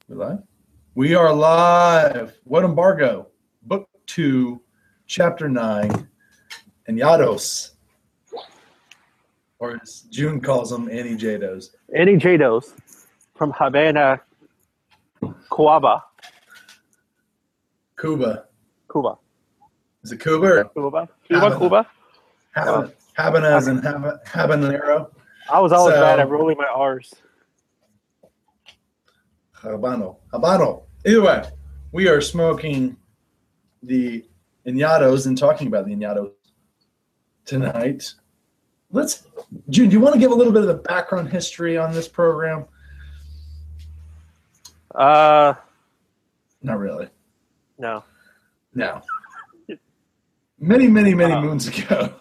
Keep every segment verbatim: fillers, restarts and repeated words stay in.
We live? We are live. What Embargo? Book two, chapter nine, Enayados. Or as June calls them, Annie Jados. Annie Jados from Havana, Cuba. Cuba. Cuba. Is it Cuba or Cuba? Cuba, Cuba? Habana, Habana as in hab- habanero. I was always So- bad at rolling my R's. Habano. Habano. Either way, we are smoking the Enayados and talking about the Enayados tonight. Let's, June, do you want to give a little bit of the background history on this program? Uh, Not really. no. No. Many, many, many Uh, moons ago.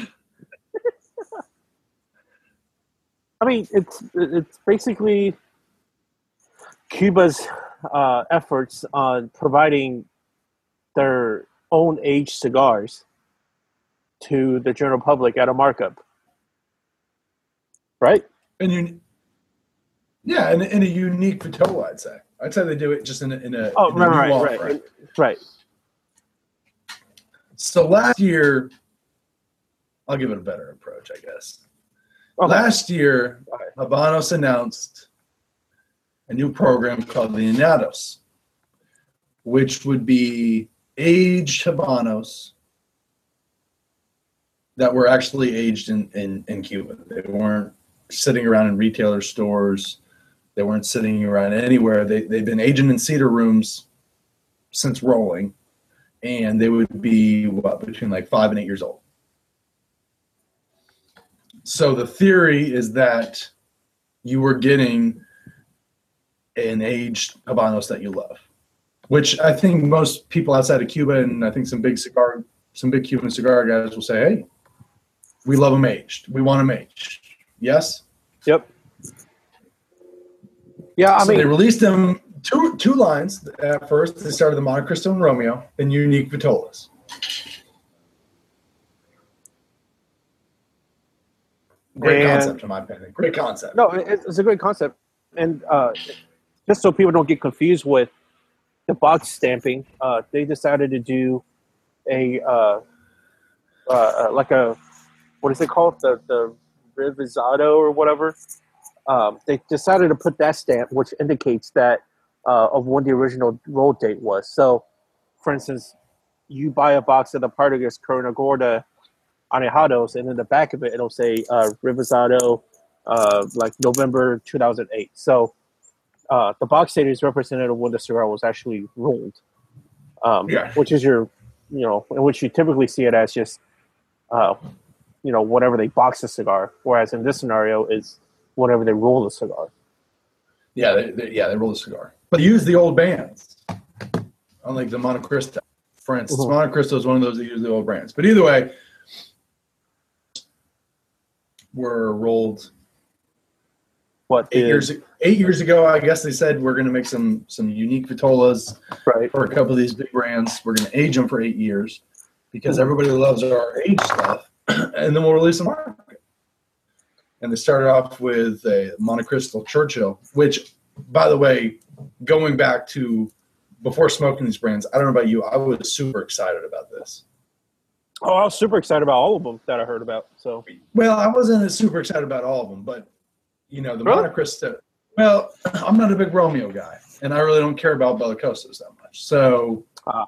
I mean, it's it's basically Cuba's uh, efforts on providing their own aged cigars to the general public at a markup. Right? and you, yeah, in, in a unique Vitola, I'd say. I'd say they do it just in a, in a, Oh, in a right, new right, right, offering. right. So last year, I'll give it a better approach, I guess. Okay. Last year, Okay. Habanos announced a new program called the Enayados, which would be aged Habanos that were actually aged in, in, in Cuba. They weren't sitting around in retailer stores. They weren't sitting around anywhere. They, they've been aging in cedar rooms since rolling, and they would be, what, between like five and eight years old. So the theory is that you were getting an aged Habanos that you love, which I think most people outside of Cuba and I think some big cigar, some big Cuban cigar guys will say, hey, we love them aged. We want them aged. Yes? Yep. Yeah, I so mean, they released them two two lines at first. They started the Monte Cristo and Romeo and unique Vitolas. Great And- concept, in my opinion. Great concept. no, it- it's a great concept. And uh, just so people don't get confused with the box stamping, uh, they decided to do a, uh, uh, like a, what is it called? The, the Revisado or whatever. Um, they decided to put that stamp, which indicates that uh, of when the original roll date was. So, for instance, you buy a box of the Partagas Corona Gorda Anejados, and in the back of it, it'll say uh, Revisado, uh, like November two thousand eight. So, uh, the box date is representative of when the cigar was actually rolled, um, Yeah. which is your, you know, in which you typically see it as just, uh, you know, whatever they box the cigar. Whereas in this scenario, is whenever they roll the cigar. Yeah, they, they, yeah, they roll the cigar. But they use the old bands, unlike the Monte Cristo. For instance, Mhm. Monte Cristo is one of those that use the old brands. But either way, were rolled What eight is- years eight years ago. I guess they said we're going to make some some unique Vitolas right? for a couple of these big brands. We're going to age them for eight years because everybody loves our age stuff, and then we'll release them. And they started off with a Monte Cristo Churchill, which, by the way, going back to before smoking these brands, I don't know about you, I was super excited about this. Oh, I was super excited about all of them that I heard about. So Well, I wasn't super excited about all of them, but, you know, the Really? Monte Cristo, well, I'm not a big Romeo guy, and I really don't care about Bellicosas that much. So Ah.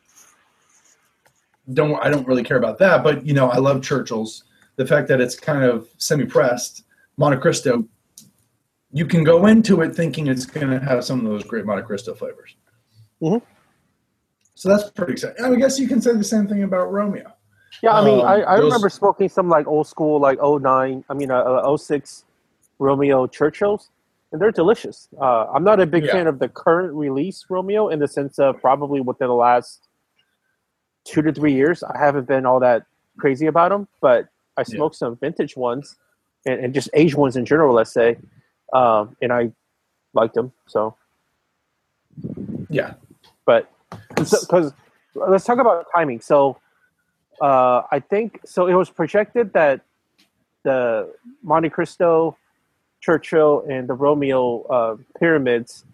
don't I don't really care about that, but, you know, I love Churchill's. The fact that it's kind of semi-pressed, Monte Cristo, you can go into it thinking it's going to have some of those great Monte Cristo flavors. Mhm. So that's pretty exciting. I guess you can say the same thing about Romeo. yeah, I mean, Um, I, I those- remember smoking some like old school, like oh nine, I mean, uh, uh, oh six Romeo Churchills, and they're delicious. Uh, I'm not a big Yeah. fan of the current release Romeo in the sense of probably within the last two to three years, I haven't been all that crazy about them, but I smoked some vintage ones and, and just aged ones in general, let's say, um, and I liked them. So, Yeah. but because let's talk about timing. So, uh, I think so. It was projected that the Monte Cristo, Churchill, and the Romeo uh, pyramids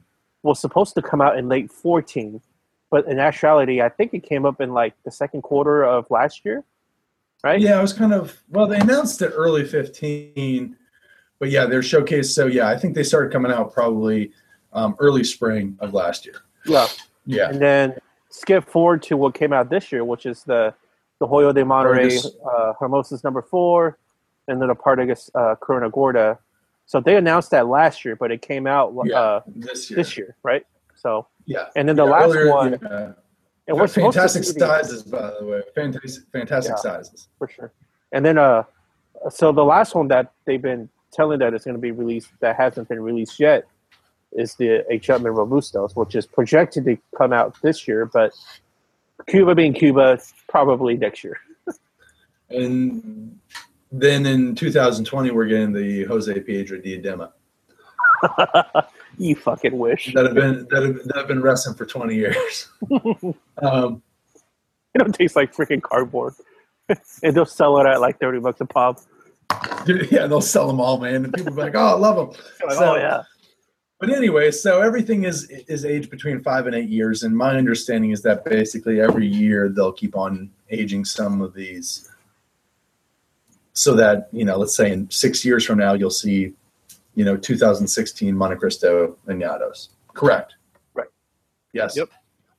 was supposed to come out in late fourteen, but in actuality, I think it came up in like the second quarter of last year, right? Yeah, it was kind of, well, they announced it early fifteen, but yeah, their showcase. So yeah, I think they started coming out probably um, early spring of last year. Yeah. Yeah. And then skip forward to what came out this year, which is the the Hoyo de Monterrey uh, Hermosos number four, and then the Partagas uh, Corona Gorda. So they announced that last year, but it came out yeah, uh, this year. This year, right? So yeah, and then the yeah, last earlier, one, yeah. and we're fantastic supposed to sizes, by the way, fantastic, fantastic yeah, sizes for sure. And then, uh, so the last one that they've been telling that it's going to be released that hasn't been released yet is the H. Upmann Robustos, which is projected to come out this year, but Cuba being Cuba, probably next year. And then in two thousand twenty, we're getting the Jose Piedra Diadema. You fucking wish. That have been that have, that have been resting for twenty years. um, it don't taste like freaking cardboard, and they'll sell it at like thirty bucks a pop. Yeah, they'll sell them all, man, and people be like, "Oh, I love them." Like, so, oh yeah. But anyway, so everything is is aged between five and eight years, and my understanding is that basically every year they'll keep on aging some of these, so that, you know, let's say in six years from now you'll see, you know, two thousand sixteen Montecristo Añados. Correct. Right. Yes. Yep.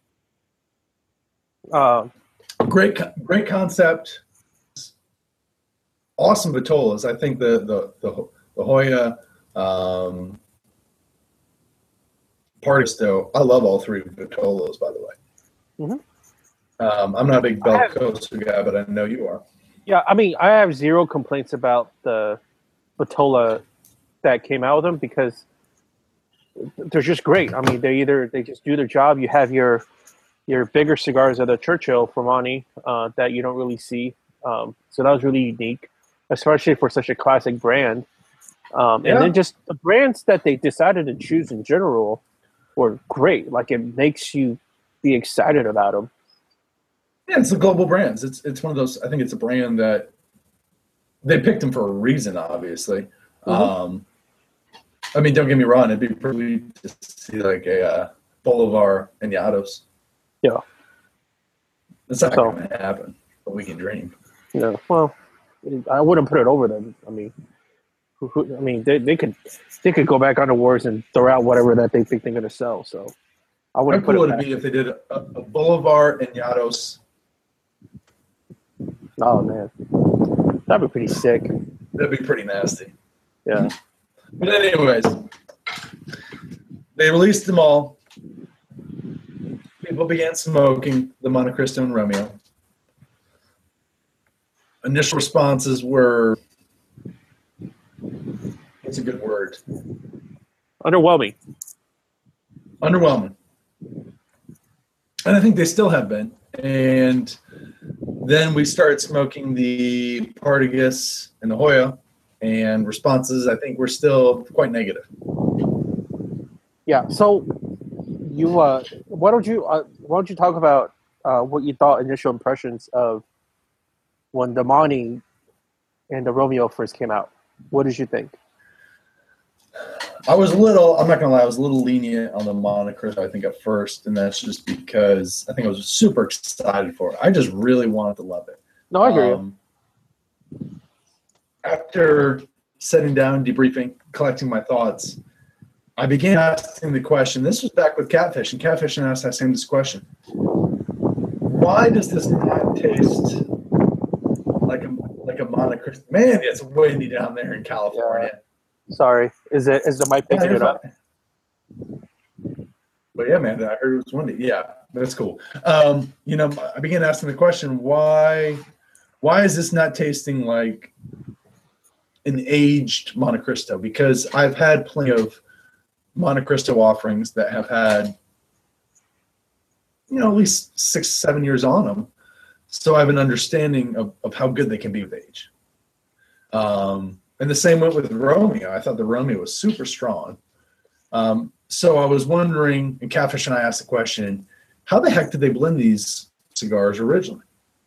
Uh, great, great concept. Awesome Vitolas. I think the the the, the Hoya. Um, Partisto, I love all three Vitolos, by the way. Mm-hmm. Um, I'm not a big Belcoso guy, but I know you are. Yeah, I mean, I have zero complaints about the Vitola that came out with them because they're just great. I mean, they either they just do their job. You have your your bigger cigars of the Churchill Formani uh, that you don't really see, um, so that was really unique, especially for such a classic brand. Um, yeah. And then just the brands that they decided to choose in general were great. Like, it makes you be excited about them. Yeah, it's the global brands. It's it's one of those. I think it's a brand that they picked them for a reason. Obviously, mm-hmm. um, I mean, don't get me wrong. It'd be pretty to see like a uh, Bolivar Añados. Yeah, it's not so, going to happen, but we can dream. Yeah, well, I wouldn't put it over them. I mean, who, who, I mean, they, they could they could go back on the wars and throw out whatever that they think they're going to sell. So I wouldn't How put cool it would it be if they did a, a Bolivar Añados? Oh man, that'd be pretty sick. That'd be pretty nasty. Yeah. But anyways, they released them all. People began smoking the Montecristo and Romeo. Initial responses were, what's a good word? Underwhelming. Underwhelming. And I think they still have been. And then we started smoking the Partagas and the Hoya, and responses, I think, were still quite negative. Yeah. So, you, uh, why don't you, uh, why don't you talk about uh, what you thought initial impressions of when the Monty and the Romeo first came out? What did you think? I was a little, I'm not going to lie, I was a little lenient on the Montecristo, I think, at first, and that's just because I think I was super excited for it. I just really wanted to love it. No, I hear um, you. After sitting down, debriefing, collecting my thoughts, I began asking the question. This was back with Catfish, and Catfish and asked that same question. Why does this not taste like a like a Montecristo? Man, it's windy down there in California. Yeah. Sorry, is it is the mic picking yeah, it up? But yeah, man, I heard it was windy. Yeah, that's cool. Um, you know, I began asking the question, why, why is this not tasting like an aged Montecristo? Because I've had plenty of Montecristo offerings that have had, you know, at least six, seven years on them. So I have an understanding of, of how good they can be with age. Um, And the same went with Romeo. I thought the Romeo was super strong. Um, so I was wondering, and Catfish and I asked the question, how the heck did they blend these cigars originally?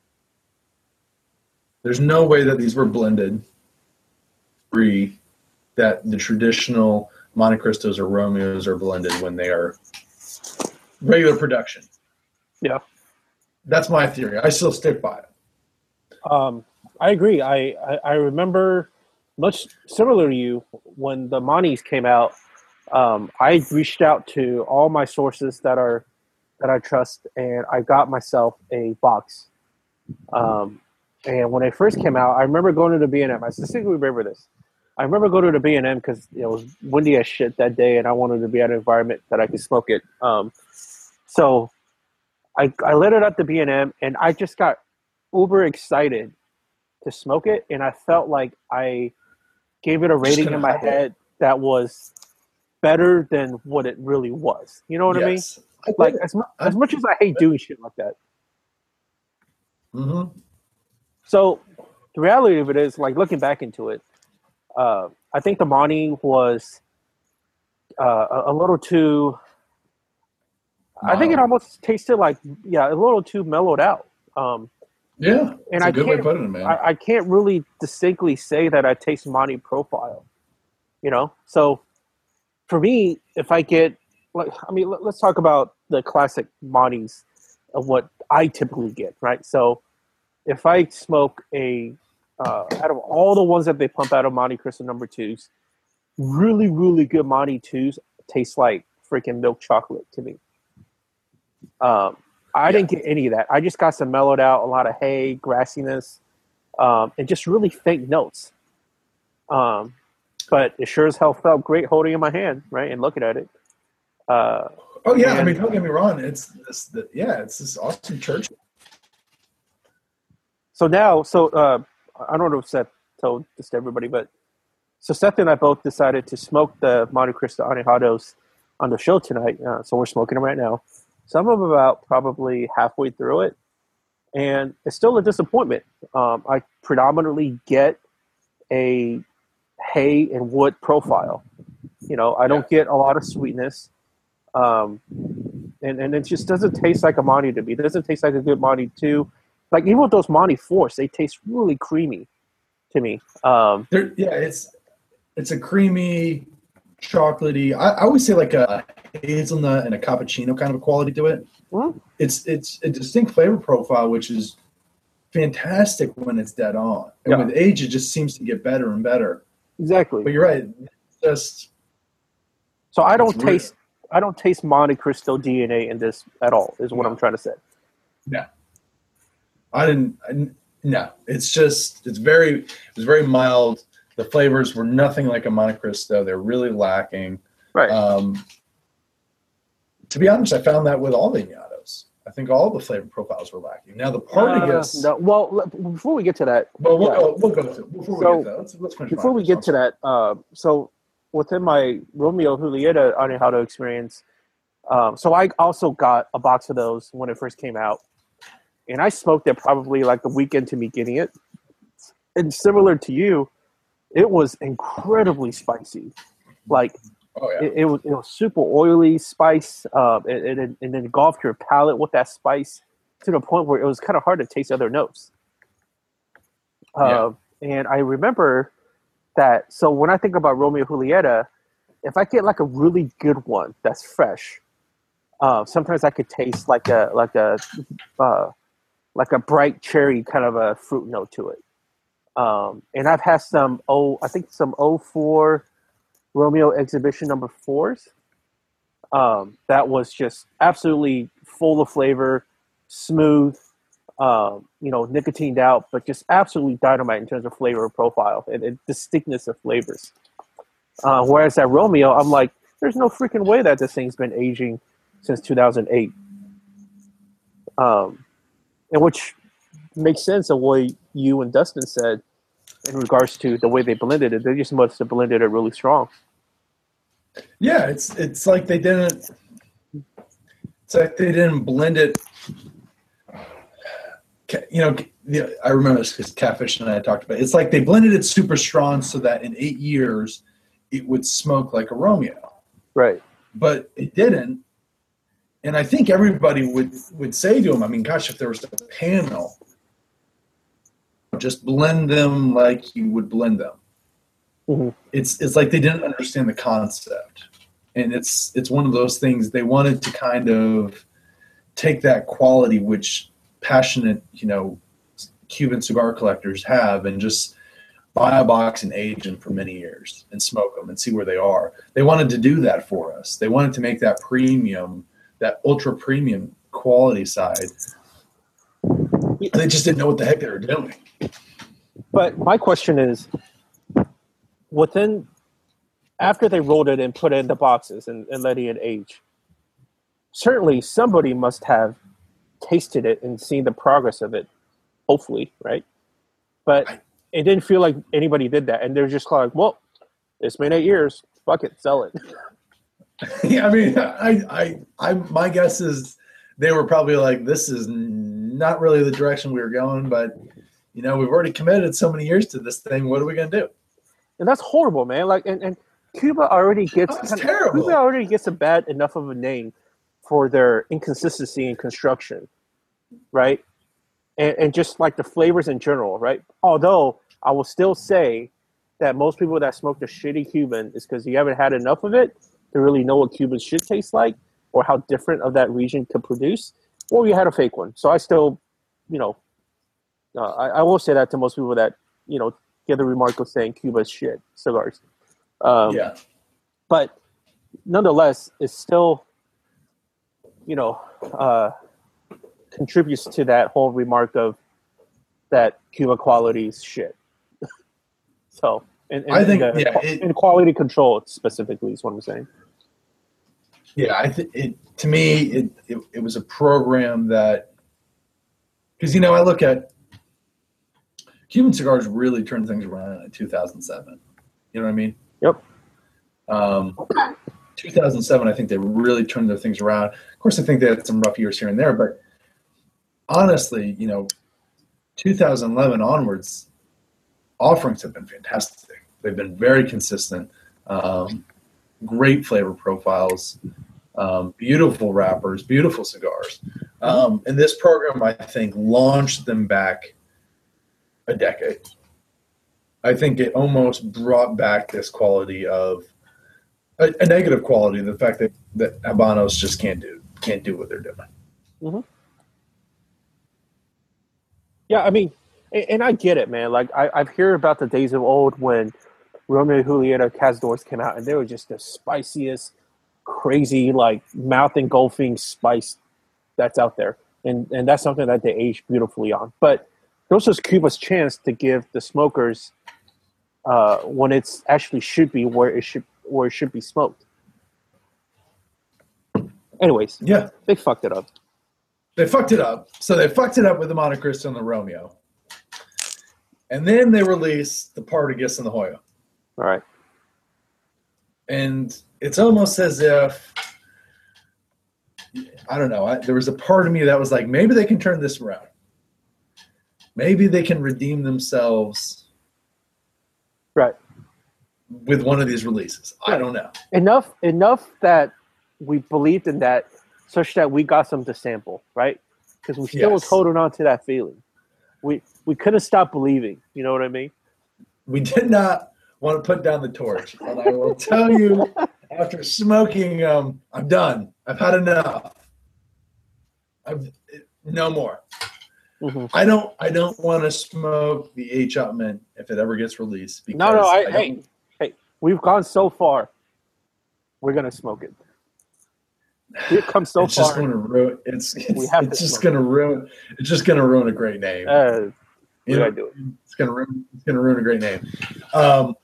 There's no way that these were blended free, that the traditional Montecristos or Romeos are blended when they are regular production. Yeah. That's my theory. I still stick by it. Um, I agree. I, I, I remember much similar to you when the Monties came out. Um, I reached out to all my sources that are that I trust, and I got myself a box. Um, and when they first came out, I remember going to the B and M. I distinctly remember this. I remember going to the B and M because it was windy as shit that day, and I wanted to be at an environment that I could smoke it. Um, so I, I lit it at the B and M, and I just got uber excited to smoke it, and I felt like I gave it a rating in my head that was better than what it really was. You know what Yes. I mean? Like as, mu- as much as I hate doing shit like that. Mm-hmm. So the reality of it is, like looking back into it, uh, I think the Monty was uh, a, a little too. I think it almost tasted like yeah, a little too mellowed out. Um, yeah, and a I good way can't, to put it, man. I, I can't really distinctly say that I taste Monty profile. You know, so for me, if I get like, I mean, let, let's talk about the classic Monties of what I typically get, right? So if I smoke a uh, out of all the ones that they pump out of Montecristo number twos, really, really good Monty twos taste like freaking milk chocolate to me. Um, I yeah. didn't get any of that. I just got some mellowed out, a lot of hay, grassiness, um, and just really faint notes. Um, but it sure as hell felt great holding in my hand, right, and looking at it. Uh, oh yeah, and, I mean, don't get me wrong. It's this, the, yeah, it's this awesome church. So now, so uh, I don't know if Seth told this to everybody, but so Seth and I both decided to smoke the Montecristo Anejados on the show tonight. Uh, so we're smoking them right now. Some of them about probably halfway through it, and it's still a disappointment. Um, I predominantly get a hay and wood profile. You know, I don't yeah. get a lot of sweetness, um, and and it just doesn't taste like a Monty to me. It doesn't taste like a good Monty two. Like even with those Monty fours, they taste really creamy to me. Um, They're, yeah, it's it's a creamy, chocolatey. I, I always say like a hazelnut and a cappuccino kind of a quality to it. Mm-hmm. It's it's a distinct flavor profile, which is fantastic when it's dead on. And yeah. with age, it just seems to get better and better. Exactly. But you're right. It's just so I don't taste weird. I don't taste Montecristo D N A in this at all. Is what no. I'm trying to say. No, I didn't. I, no, it's just it's very it was very mild. The flavors were nothing like a Montecristo. They're really lacking. Right. Um, to be honest, I found that with all the Añejados. I think all the flavor profiles were lacking. Now the Partagas. Uh, no, well, before we get to that, well, we'll yeah. go. We'll go to before so, we get to that. Let's, let's finish. Before we get to that, uh, so within my Romeo Julieta Añejado experience, um, so I also got a box of those when it first came out, and I smoked it probably like the weekend to me getting it. And similar to you, it was incredibly spicy. Like, oh, yeah. it, it was it was super oily spice, uh, and, and, and then engulfed your palate with that spice to the point where it was kind of hard to taste other notes. Uh, yeah. And I remember that. So when I think about Romeo Julieta, if I get like a really good one that's fresh, uh, sometimes I could taste like a like a uh, like a bright cherry kind of a fruit note to it. Um, and I've had some oh I think some oh four Romeo Exhibition number fours. Um, that was just absolutely full of flavor, smooth, um, you know, nicotined out, but just absolutely dynamite in terms of flavor profile and, and distinctness of flavors. Uh, whereas at Romeo, I'm like, there's no freaking way that this thing's been aging since two thousand eight. Um, and which makes sense of what you and Dustin said in regards to the way they blended it. They just must have blended it really strong. Yeah, it's it's like they didn't. It's like they didn't blend it. You know, I remember this because Catfish and I talked about it. It's like they blended it super strong so that in eight years it would smoke like a Romeo. Right. But it didn't. And I think everybody would, would say to him, I mean, gosh, if there was a panel, just blend them like you would blend them. Mm-hmm. It's it's like they didn't understand the concept, and it's it's one of those things they wanted to kind of take that quality which passionate, you know, Cuban cigar collectors have, and just buy a box and age them for many years and smoke them and see where they are. They wanted to do that for us. They wanted to make that premium, that ultra premium quality side. They just didn't know what the heck they were doing. But my question is, within, after they rolled it and put it in the boxes and, and letting it age, certainly somebody must have tasted it and seen the progress of it, hopefully, right? But I, it didn't feel like anybody did that. And they're just like, well, it's been eight years. Fuck it, sell it. yeah, I mean, I, I, I, my guess is they were probably like, this is not really the direction we were going, but, you know, we've already committed so many years to this thing. What are we going to do? And that's horrible, man. Like, and, and Cuba already gets That's kind of, terrible. Cuba already gets a bad enough of a name for their inconsistency in construction, right? And, and just like the flavors in general, right? Although I will still say that most people that smoke the shitty Cuban is because you haven't had enough of it to really know what Cuban should taste like or how different of that region could produce, or you had a fake one. So I still, you know, uh, I, I will say that to most people that, you know, get the remark of saying Cuba's shit cigars. Um, yeah. But nonetheless, it's still, you know, uh, contributes to that whole remark of that Cuba quality is shit. So, and, and, I think, and, uh, yeah, it, and quality control specifically is what I'm saying. Yeah, I think it to me it, it it was a program that, because you know I look at Cuban cigars really turned things around in two thousand seven. You know what I mean? Yep. Um, two thousand seven, I think they really turned their things around. Of course, I think they had some rough years here and there, but honestly, you know, two thousand eleven onwards, offerings have been fantastic. They've been very consistent. Um, great flavor profiles, um, beautiful wrappers, beautiful cigars. Um, and this program, I think, launched them back a decade. I think it almost brought back this quality of a, a negative quality, the fact that, that Habanos just can't do can't do what they're doing. Mm-hmm. Yeah, I mean, and, and I get it, man. Like I, I've heard about the days of old when Romeo and Julieta Cazadores came out, and they were just the spiciest, crazy, like mouth engulfing spice that's out there, and and that's something that they aged beautifully on. But this was Cuba's chance to give the smokers uh, when it's actually should be where it should where it should be smoked. Anyways, Yeah, they fucked it up. they fucked it up. So they fucked it up with the Monte Cristo and the Romeo, and then they released the Partagas and the Hoyo. All right. And it's almost as if, I don't know, I, there was a part of me that was like, maybe they can turn this around. Maybe they can redeem themselves Right. with one of these releases. I don't know. Enough enough that we believed in that such that we got some to sample, right? Because we still Yes. was holding on to that feeling. We we couldn't stop believing. You know what I mean? We did not want to put down the torch. And I will tell you, after smoking, um, I'm done. I've had enough. I've, no more. Mm-hmm. I don't. I don't want to smoke the H. Upman if it ever gets released. Because No, no, I, I hey, hey, we've gone so far. We're gonna smoke it. We've come so it's far. just going to ruin. It's it's, We have it's to just smoke going to ruin. It's just going to ruin a great name. uh, we you know, gotta do it. it's going to ruin. It's going to ruin a great name. Um,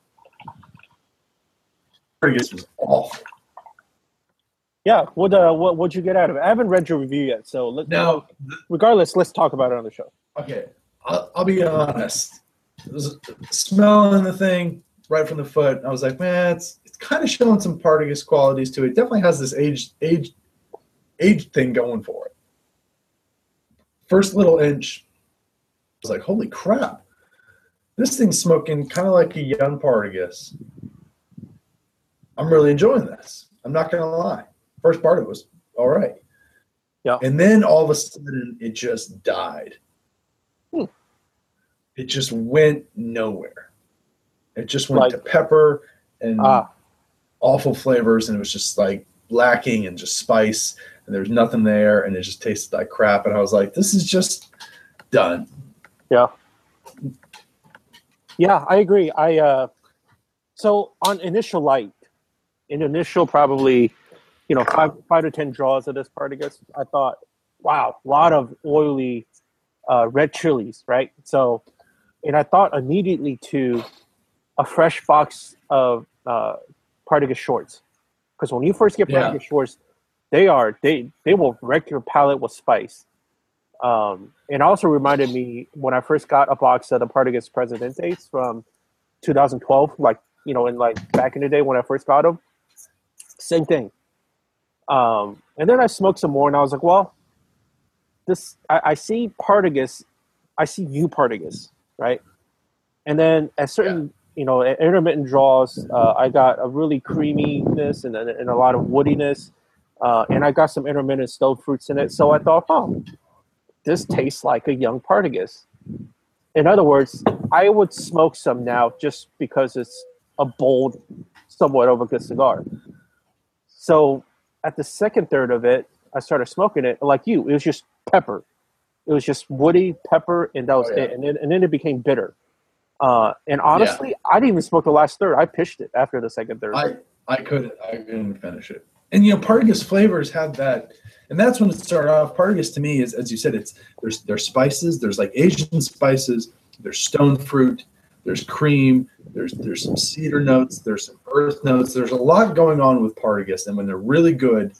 Fergus was awful. Yeah. What uh, what what'd you get out of it? I haven't read your review yet, so let's. Now, regardless, let's talk about it on the show. okay, I'll, I'll be honest. It was smelling the thing right from the foot. I was like, man, it's it's kind of showing some Partagas qualities to it. It definitely has this age age age thing going for it. First little inch, I was like, holy crap. This thing's smoking kind of like a young Partagas. I'm really enjoying this. I'm not going to lie. First part of it was all right. Yeah. And then all of a sudden, it just died. Hmm. It just went nowhere. It just went Like to pepper and ah, awful flavors, and it was just like lacking and just spice, and there's nothing there, and it just tasted like crap. And I was like, this is just done. yeah, yeah. I agree. I uh, so on initial light, in initial probably, you know, five five to ten draws of this Partagas, I thought, wow, a lot of oily uh, red chilies, right? So, and I thought immediately to a fresh box of uh, Partagas shorts, because when you first get Yeah. Partagas shorts, they are they they will wreck your palate with spice. Um, it also reminded me when I first got a box of the Partagas Presidentes from two thousand twelve, like you know, in like back in the day when I first got them, same thing. Um, and then I smoked some more, and I was like, well, this I, I see Partagas, I see you Partagas, right? And then at certain, you know, at intermittent draws, uh, I got a really creaminess and, and a lot of woodiness, uh, and I got some intermittent stone fruits in it. So I thought, oh, this tastes like a young Partagas. In other words, I would smoke some now just because it's a bold, somewhat of a good cigar. So at the second third of it, I started smoking it like you. It was just pepper. It was just woody pepper, and that was Oh, yeah. it. And then, and then it became bitter. Uh, and honestly, Yeah. I didn't even smoke the last third. I pitched it after the second third. I I couldn't I couldn't finish it. And you know, Partagas flavors have that, and that's when it started off. Partagas to me is, as you said, it's there's there's spices, there's like Asian spices, there's stone fruit, there's cream, there's there's some cedar notes, there's some earth notes. There's a lot going on with Partagas, and when they're really good,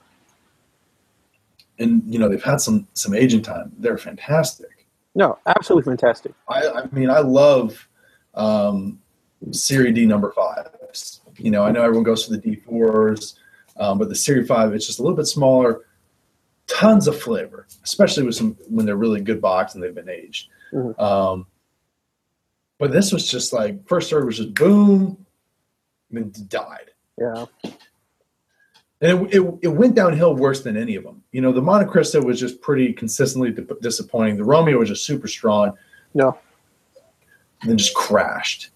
and you know they've had some some aging time, they're fantastic. No, absolutely fantastic. I, I mean, I love um, Serie D number fives. You know, I know everyone goes for the D fours, um, but the Serie five, it's just a little bit smaller, tons of flavor, especially with some when they're really good boxed and they've been aged. Mm-hmm. Um, but this was just like first third was just boom, and then died. Yeah. And it, it, it went downhill worse than any of them. You know, the Monte Cristo was just pretty consistently di- disappointing. The Romeo was just super strong. No. And then just crashed.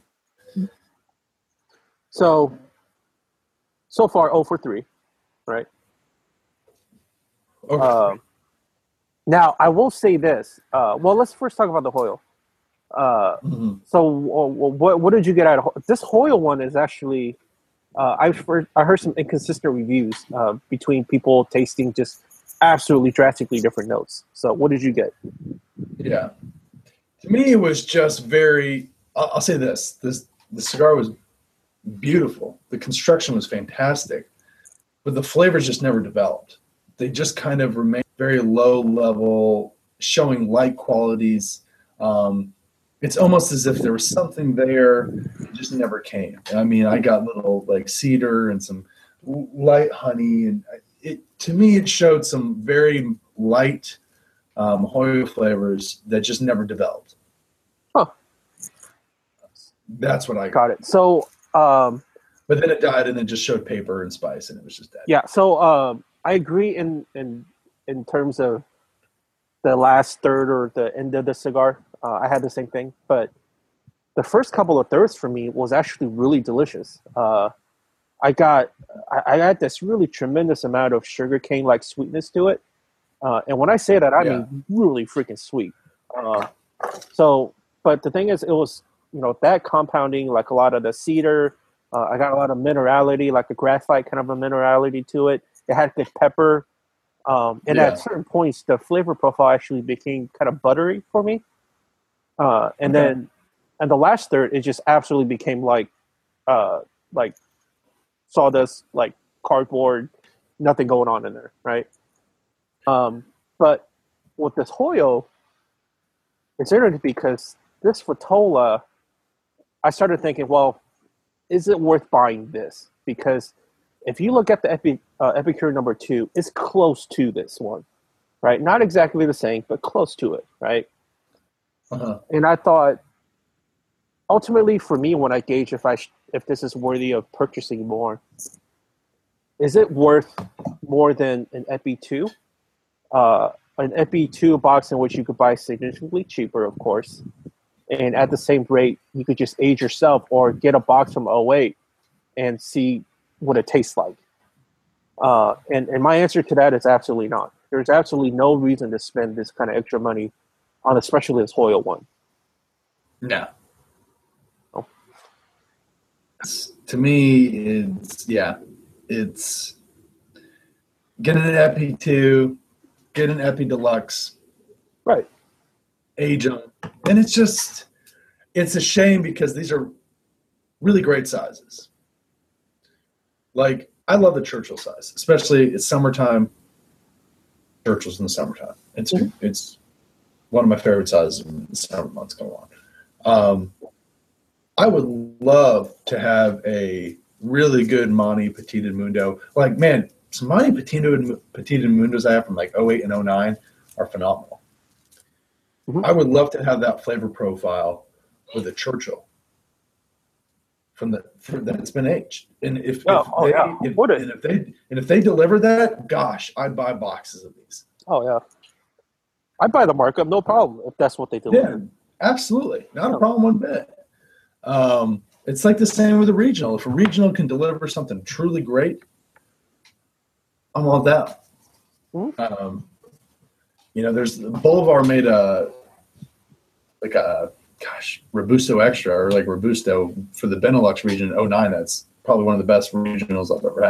So, so far, oh for three, right? Okay. Um, now, I will say this. Uh, well, let's first talk about the Hoyle. Uh, mm-hmm. So, uh, what what did you get out of this Hoyle one? Is actually uh, I've heard, I heard some inconsistent reviews uh, between people tasting just absolutely drastically different notes. So, what did you get? Yeah, to me, it was just very. I'll, I'll say this: this the cigar was beautiful. The construction was fantastic, but the flavors just never developed. They just kind of remained very low level, showing light qualities. Um, it's almost as if there was something there, it just never came. I mean, I got little like cedar and some light honey, and it to me it showed some very light um, Hoyo flavors that just never developed. Huh. That's what I got. Got it. So, um, but then it died, and it just showed paper and spice, and it was just dead. yeah. So um, I agree in in in terms of the last third or the end of the cigar. Uh, I had the same thing, but the first couple of thirds for me was actually really delicious. Uh, I got I, I had this really tremendous amount of sugarcane like sweetness to it, uh, and when I say that, I Yeah. mean really freaking sweet. Uh, so, but the thing is, it was you know that compounding like a lot of the cedar. Uh, I got a lot of minerality, like a graphite kind of a minerality to it. It had good pepper, um, and Yeah. at certain points, the flavor profile actually became kind of buttery for me. Uh, and Okay. then, and the last third, it just absolutely became like, uh, like sawdust, like cardboard, nothing going on in there, right? Um, but with this Hoyo, it's interesting because this Vitola, I started thinking, well, is it worth buying this? Because if you look at the Epi, uh, Epicure number two, it's close to this one, right? Not exactly the same, but close to it, right? Uh-huh. And I thought, ultimately, for me, when I gauge if I sh- if this is worthy of purchasing more, is it worth more than an Epi two? Uh, an Epi two box in which you could buy significantly cheaper, of course, and at the same rate, you could just age yourself or get a box from oh eight and see what it tastes like. Uh, and, and my answer to that is absolutely not. There's absolutely no reason to spend this kind of extra money on especially this Hoyle one. No. Oh. It's, to me, it's, yeah, it's get an Epi two, get an Epi Deluxe. Right. Age them. And it's just, it's a shame because these are really great sizes. Like, I love the Churchill size, especially it's summertime. Churchill's in the summertime. It's mm-hmm. it's one of my favorite sizes in the summer months going on. Um, I would love to have a really good Monty Petit Mundo. Like, man, some Monty Petit Mundos I have from like oh eight and oh nine are phenomenal. Mm-hmm. I would love to have that flavor profile with a Churchill. From the from that it's been aged, and if, oh, if oh, they yeah. if, Would it? and if they and if they deliver that, gosh, I'd buy boxes of these. Oh yeah, I'd buy the markup, no problem if that's what they deliver. Yeah, absolutely, not a problem one bit. Um, it's like the same with a regional. If a regional can deliver something truly great, I'm all down. Mm-hmm. Um, you know, there's Boulevard made a like a. Gosh, Robusto Extra or like Robusto for the Benelux region in oh nine. That's probably one of the best regionals I've ever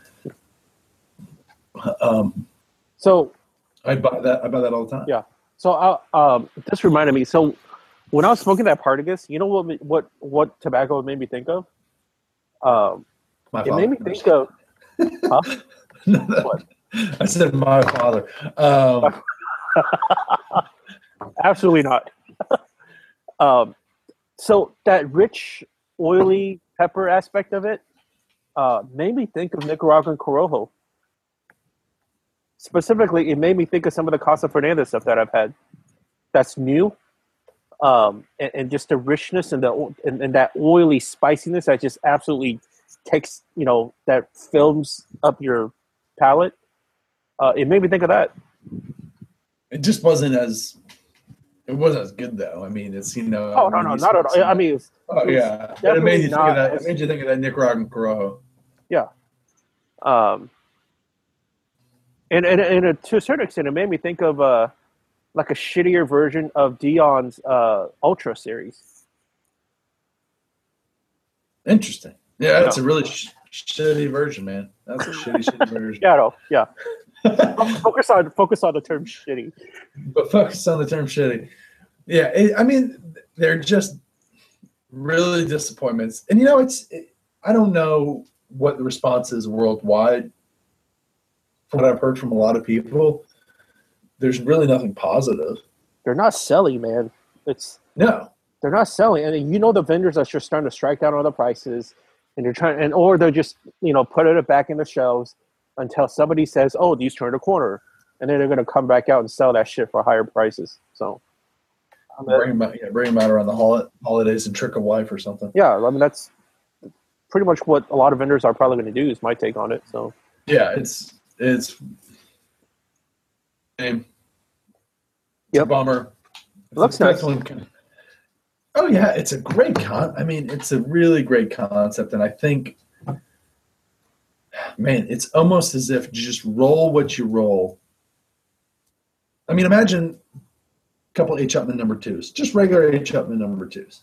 had. Um, so I buy that. I buy that all the time. Yeah. So uh, um, this reminded me. So when I was smoking that Partagas, you know what what what tobacco it made me think of? Um, my it father. made me think of. Huh? What? I said my father. Um, Absolutely not. Um, so that rich, oily pepper aspect of it uh, made me think of Nicaraguan Corojo. Specifically, it made me think of some of the Casa Fernandez stuff that I've had. That's new, um, and, and just the richness and the and, and that oily spiciness that just absolutely takes you know that fills up your palate. Uh, it made me think of that. It just wasn't as. It wasn't as good though. I mean, it's you know. Oh no, no, not at all. I mean, it's, oh yeah, it made you think of that. It made you think of that Nicaraguan Corojo. Yeah. Um. And and and uh, to a certain extent, it made me think of uh, like a shittier version of Dion's uh Ultra series. Interesting. Yeah, that's no. a really sh- shitty version, man. That's a shitty, shitty version. Yeah, no, yeah. focus on focus on the term shitty. But focus on the term shitty. Yeah, it, I mean, they're just really disappointments. And you know, it's it, I don't know what the response is worldwide. From what I've heard from a lot of people, there's really nothing positive. They're not selling, man. It's no, they're not selling, and you know the vendors are just starting to strike down on the prices, and they're trying, and or they're just you know put it back in the shelves until somebody says, "Oh, these turned a corner," and then they're going to come back out and sell that shit for higher prices. So, I mean, bring them out, yeah, bring them out around the hol- holidays and trick a wife or something. Yeah, I mean that's pretty much what a lot of vendors are probably going to do. Is my take on it. So, yeah, it's it's, it's yep. a bummer. It looks nice. Kind of, oh yeah, it's a great con. I mean, it's a really great concept, and I think. Man, it's almost as if you just roll what you roll. I mean, imagine a couple H. Upmann number twos, just regular H. Upmann number twos.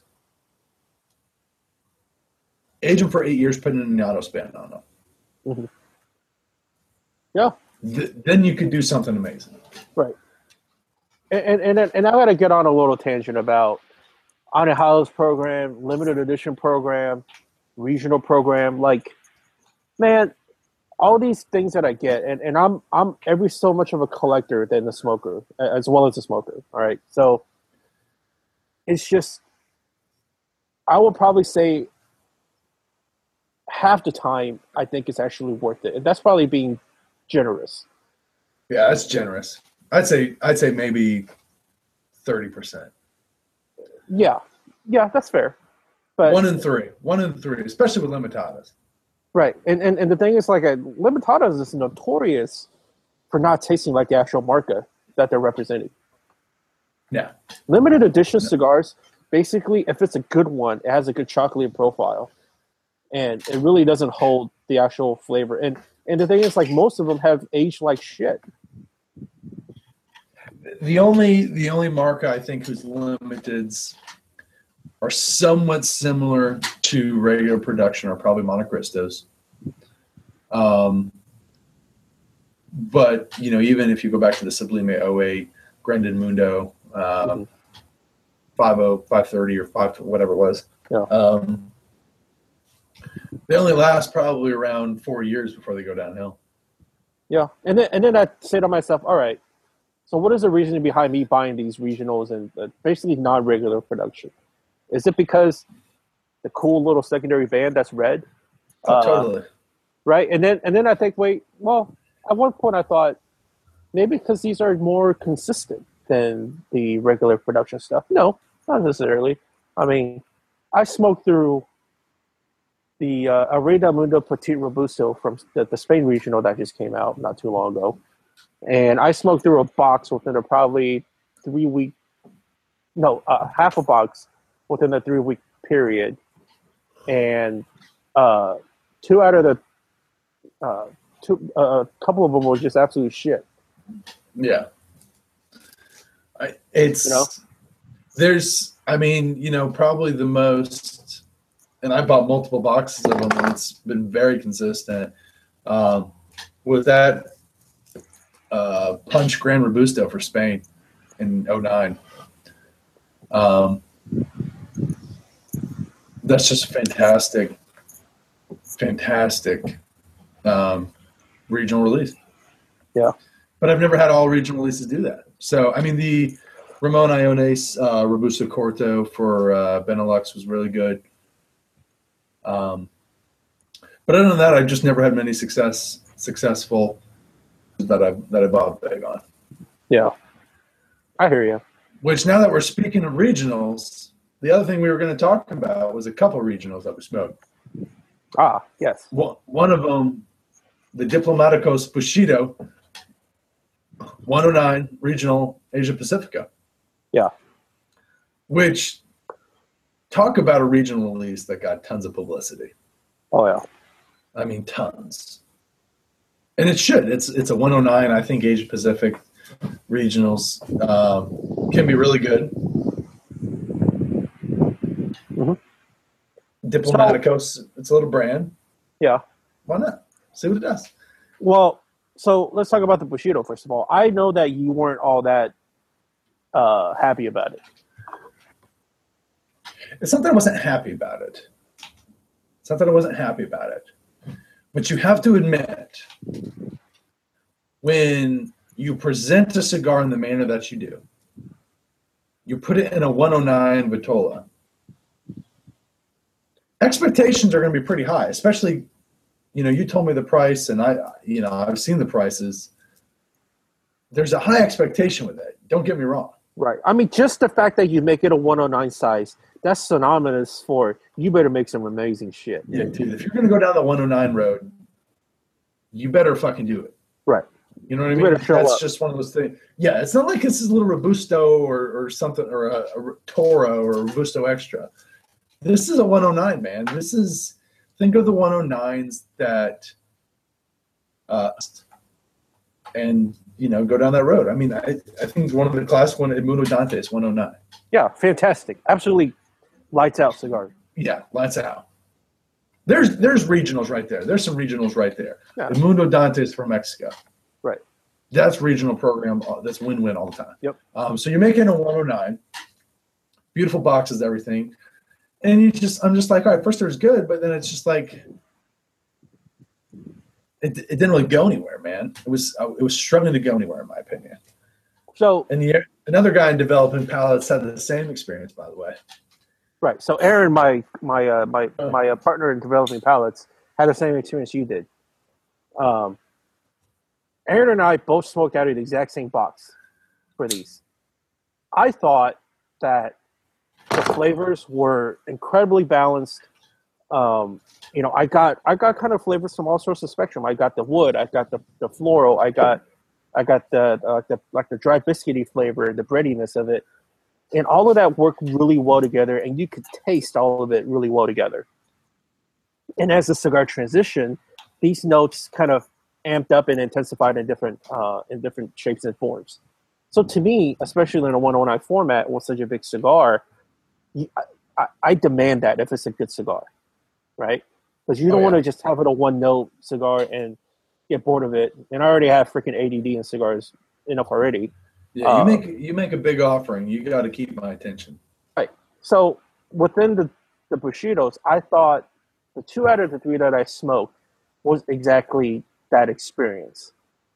Age them for eight years, put an auto span on them. Mm-hmm. Yeah. Th- then you could do something amazing. Right. And and and, and I got to get on a little tangent about on a house program, limited edition program, regional program. Like, man. All these things that I get, and, and I'm I'm every so much of a collector than a smoker, as well as a smoker. All right, so it's just I will probably say half the time I think it's actually worth it, and that's probably being generous. Yeah, that's generous. I'd say I'd say maybe thirty percent. Yeah, yeah, that's fair. But one in three, one in three, especially with limitadas. Right, and, and and the thing is, like, a Limitadas is notorious for not tasting like the actual marca that they're representing. Yeah. Limited edition no. cigars basically, if it's a good one, it has a good chocolate profile, and it really doesn't hold the actual flavor. And and the thing is, like most of them have aged like shit. The only the only marca I think whose limiteds are somewhat similar to regular production are probably Montecristos. Um, but you know, even if you go back to the Sublime oh eight, Grandenmundo, uh, mm-hmm. five oh, five thirty or five whatever it was, yeah. um, they only last probably around four years before they go downhill. Yeah, and then and then I say to myself, all right, so what is the reason behind me buying these regionals and uh, basically non-regular production? Is it because the cool little secondary band that's red? Oh, uh, totally. Right, and then and then I think, wait, well, at one point I thought maybe because these are more consistent than the regular production stuff. No, not necessarily. I mean, I smoked through the uh, Arena Mundo Petit Robusto from the, the Spain regional that just came out not too long ago, and I smoked through a box within a probably three week, no, uh, half a box within a three week period, and uh, two out of the uh, two, uh, a couple of them were just absolute shit. Yeah, I, it's you know? There's, I mean, you know, probably the most, and I bought multiple boxes of them, and it's been very consistent. Um, with that uh, Punch Gran Robusto for Spain in oh nine. Um, that's just fantastic, fantastic um, regional release. Yeah. But I've never had all regional releases do that. So, I mean, the Ramon Iones uh, Robusto Corto for uh, Benelux was really good. Um, but other than that, I've just never had many success successful that I that I bought big on. Yeah, I hear you. Which, now that we're speaking of regionals, the other thing we were going to talk about was a couple regionals that we smoked. Ah, yes. One, one of them, the Diplomaticos Bushido one oh nine Regional Asia Pacifica. Yeah. Which, talk about a regional release that got tons of publicity. Oh, yeah. I mean, tons. And it should. It's it's a one oh nine, I think Asia Pacific regionals um, can be really good. Mm-hmm. Diplomaticos, so, it's a little brand. Yeah. Why not? See what it does. Well, so let's talk about the Bushido, first of all. I know that you weren't all that uh, happy about it. It's not that I wasn't happy about it. It's not that I wasn't happy about it. But you have to admit, when you present a cigar in the manner that you do, you put it in a one oh nine Vitola, expectations are going to be pretty high, especially, you know, you told me the price, and I, you know, I've seen the prices. There's a high expectation with it. Don't get me wrong. Right. I mean, just the fact that you make it a one oh nine size, that's synonymous for you better make some amazing shit. Yeah, dude. If you're going to go down the one oh nine road, you better fucking do it. Right. You know what I you mean? Better show That's up. just one of those things. Yeah, it's not like this is a little Robusto or, or something, or a, a Toro or a Robusto Extra. This is a one oh nine, man. This is, think of the one oh nines that, uh, and, you know, go down that road. I mean, I, I think one of the classic one, Edmundo Dantes, one oh nine. Yeah, fantastic. Absolutely lights out cigar. Yeah, lights out. There's there's regionals right there. There's some regionals right there. Yeah. Edmundo Dantes from Mexico. Right. That's regional program. That's win-win all the time. Yep. Um, so you're making a one oh nine. Beautiful boxes, everything. And you just, I'm just like, all right, first there's good, but then it's just like, it, it didn't really go anywhere, man. It was it was struggling to go anywhere, in my opinion. So, and the, another guy in developing palettes had the same experience, by the way. Right. So Aaron, my my uh, my my uh, partner in developing palettes, had the same experience you did. Um, Aaron and I both smoked out of the exact same box for these. I thought that the flavors were incredibly balanced. Um, you know, I got I got kind of flavors from all sorts of spectrum. I got the wood, I got the, the floral, I got I got the uh, the like the dry biscuity flavor, the breadiness of it. And all of that worked really well together, and you could taste all of it really well together. And as the cigar transitioned, these notes kind of amped up and intensified in different uh, in different shapes and forms. So to me, especially in a one oh nine format with such a big cigar, you, I, I demand that if it's a good cigar, right? Because you don't oh, yeah. want to just have it a one note cigar and get bored of it. And I already have freaking A D D in cigars enough already. Yeah, you uh, make you make a big offering. You got to keep my attention. Right. So within the the Bushidos, I thought the two out of the three that I smoked was exactly that experience.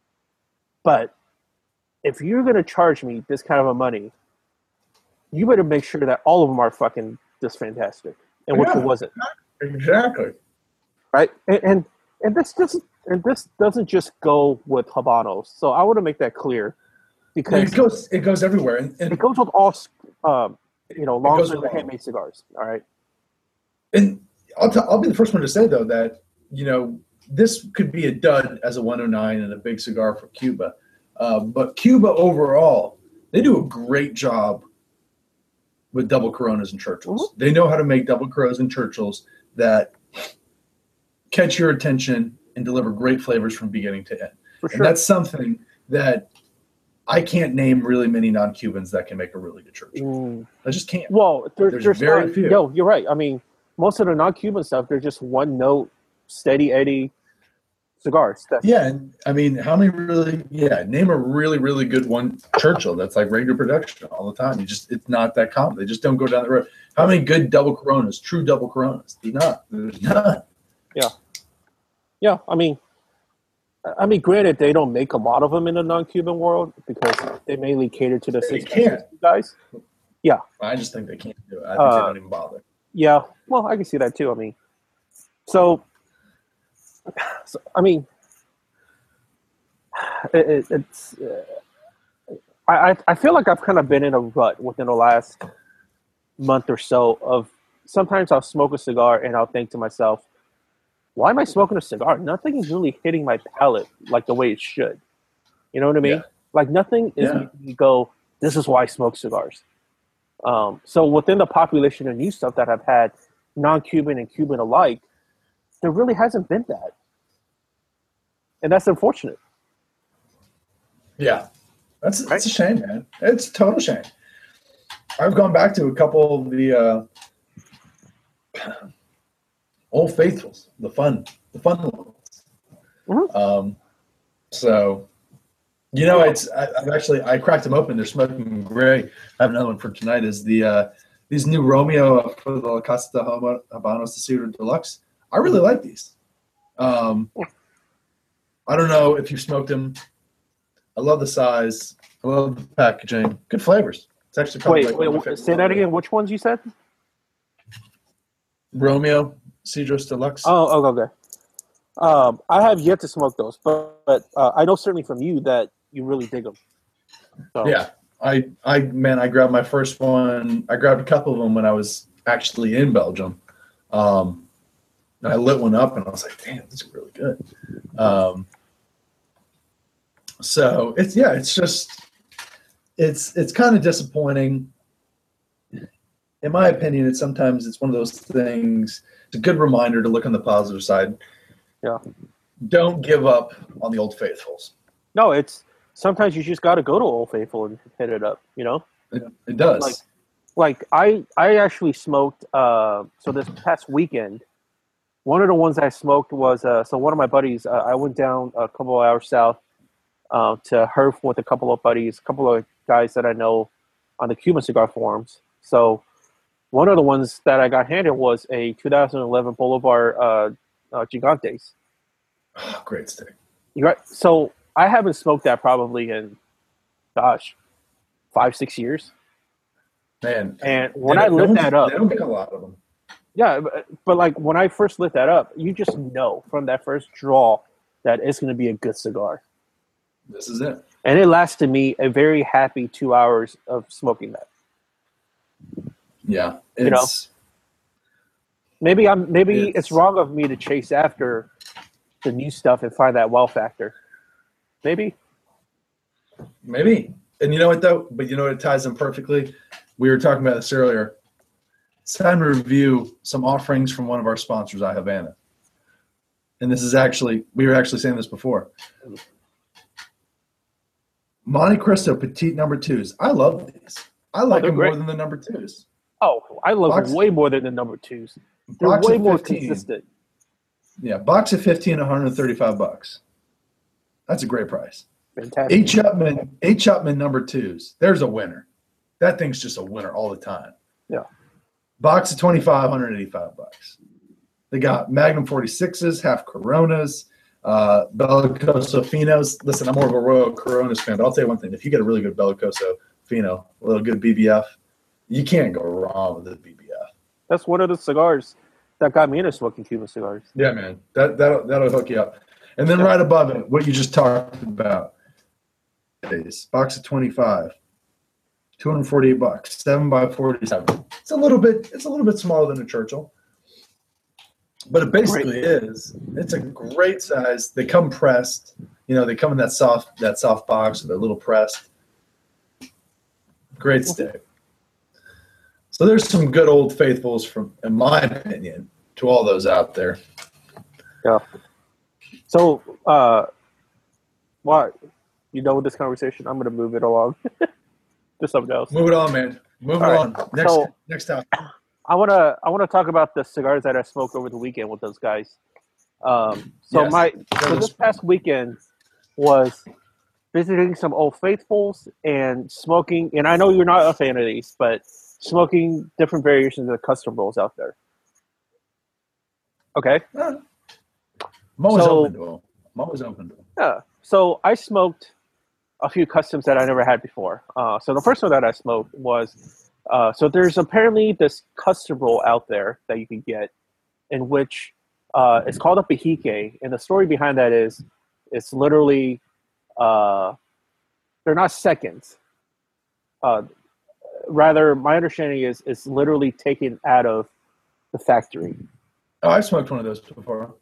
But if you're going to charge me this kind of a money, you better make sure that all of them are fucking just fantastic. And which yeah, one was it? Exactly. Right. And, and and this doesn't and this doesn't just go with Habanos. So I want to make that clear because it goes it goes everywhere. And, and it goes with all um, you know long term handmade cigars. All right. And I'll t- I'll be the first one to say though that you know this could be a dud as a one oh nine and a big cigar for Cuba, uh, but Cuba overall they do a great job with double Coronas and Churchills. Mm-hmm. They know how to make double Coronas and Churchills that catch your attention and deliver great flavors from beginning to end. For sure. And that's something that I can't name really many non-Cubans that can make a really good Churchill. Mm. I just can't. Well, there, there's, there's very not, few. Yo, you're right. I mean, most of the non-Cuban stuff, they're just one note, steady Eddie cigars. That's, yeah, and I mean, how many really? Yeah, name a really, really good one Churchill that's like regular production all the time. You just, it's not that common. They just don't go down the road. How many good double Coronas, true double Coronas? There's not. There's none. Yeah, yeah. I mean, I mean, granted, they don't make a lot of them in the non-Cuban world because they mainly cater to the they six can't. guys. Yeah, I just think they can't do it. I think uh, they don't even bother. Yeah, well, I can see that too. I mean, so, so I mean, it, it, it's. Uh, I I feel like I've kind of been in a rut within the last month or so. Of sometimes I'll smoke a cigar and I'll think to myself, why am I smoking a cigar? Nothing is really hitting my palate like the way it should. You know what I mean? Yeah. Like nothing is Yeah. making me go, this is why I smoke cigars. Um, so within the population of new stuff that I've had, non-Cuban and Cuban alike, there really hasn't been that. And that's unfortunate. Yeah. That's, right? That's a shame, man. It's a total shame. I've gone back to a couple of the uh, Old Faithfuls, the fun, the fun ones. Mm-hmm. Um, so, you know, it's I, I've actually I cracked them open. They're smoking great. I have another one for tonight. Is the uh, these new Romeo for the La Casa de Habanos de Cedro Deluxe. I really like these. Um, I don't know if you've smoked them. I love the size. I love the packaging. Good flavors. It's actually probably wait. Like wait say that again. Which ones you said? Romeo Cedros Deluxe. Oh, oh, okay. Um, I have yet to smoke those, but, but uh, I know certainly from you that you really dig them. So. Yeah, I, I, man, I grabbed my first one. I grabbed a couple of them when I was actually in Belgium. Um, and I lit one up, and I was like, "Damn, this is really good." Um, so it's yeah, it's just it's it's kind of disappointing. In my opinion, it's sometimes it's one of those things. It's a good reminder to look on the positive side. Yeah. Don't give up on the Old Faithfuls. No, it's sometimes you just got to go to Old Faithful and hit it up. You know. It, it does. Like, like I I actually smoked. Uh, so this past weekend, one of the ones I smoked was uh, so one of my buddies. Uh, I went down a couple of hours south uh, to Herf with a couple of buddies, a couple of guys that I know on the Cuban cigar forums. So. One of the ones that I got handed was a two thousand eleven Boulevard uh, uh, Gigantes. Oh, great stick. You right. So I haven't smoked that probably in, gosh, five, six years. Man. And when I lit that up. They don't make a lot of them. Yeah, but, but like when I first lit that up, you just know from that first draw that it's going to be a good cigar. This is it. And it lasted me a very happy two hours of smoking that. Yeah, it's, you know, maybe I'm maybe it's, it's wrong of me to chase after the new stuff and find that wow factor. Maybe, maybe And you know what though? But you know what, it ties in perfectly. We were talking about this earlier. It's time to review some offerings from one of our sponsors, I Havana. And this is actually, we were actually saying this before. Monte Cristo Petite number twos. I love these. I like they're them great. more than the number twos. Oh, I love Box- them way more than the number twos. They're Box way of more fifteen. consistent. Yeah, box of fifteen, one hundred thirty-five bucks. That's a great price. Fantastic. Eight Chapman, eight Chapman number twos. There's a winner. That thing's just a winner all the time. Yeah. Box of twenty-five, one hundred eighty-five bucks. They got Magnum forty-sixes, half Coronas, uh, Bellicoso Finos. Listen, I'm more of a Royal Coronas fan, but I'll tell you one thing. If you get a really good Bellicoso Fino, a little good B B F, you can't go wrong with the B B F. That's one of the cigars that got me into smoking Cuban cigars. Yeah, man. That, that'll, that'll hook you up. And then right above it, what you just talked about, is box of twenty-five, two hundred forty-eight bucks, seven by forty-seven. It's a little bit, it's a little bit smaller than a Churchill, but it basically great. is. It's a great size. They come pressed. You know, they come in that soft, that soft box, so they're a little pressed. Great stick. So there's some good old faithfuls from, in my opinion, to all those out there. Yeah. So, uh, what? You know, with this conversation, I'm going to move it along to something else. Move it on, man. Move All it right. on. Next, so, next time. I want to I want to talk about the cigars that I smoked over the weekend with those guys. Um, so Yes. my so this past weekend was visiting some old faithfuls and smoking. And I know you're not a fan of these, but smoking different variations of the custom rolls out there. Okay. Yeah. I'm always So- open to them. I'm always open to them. Yeah. So I smoked a few customs that I never had before. Uh, so the first one that I smoked was uh, so there's apparently this custom roll out there that you can get, in which uh, it's called a Pajique, and the story behind that is it's literally uh, they're not seconds. Uh, rather, my understanding is it's literally taken out of the factory. Oh, I've smoked one of those before.